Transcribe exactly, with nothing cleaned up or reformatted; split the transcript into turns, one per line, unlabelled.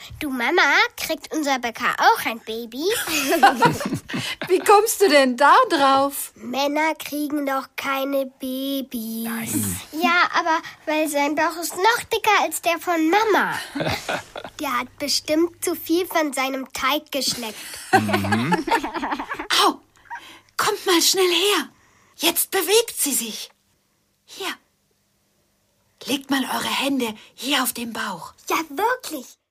Du Mama, kriegt unser Bäcker auch ein Baby?
Wie kommst du denn da drauf?
Männer kriegen doch keine Babys.
Nein.
Ja, aber weil sein Bauch ist noch dicker als der von Mama. Der hat bestimmt zu viel von seinem Teig geschleckt.
Mhm.
Au! Kommt mal schnell her. Jetzt bewegt sie sich. Hier. Legt mal eure Hände hier auf den Bauch.
Ja, wirklich.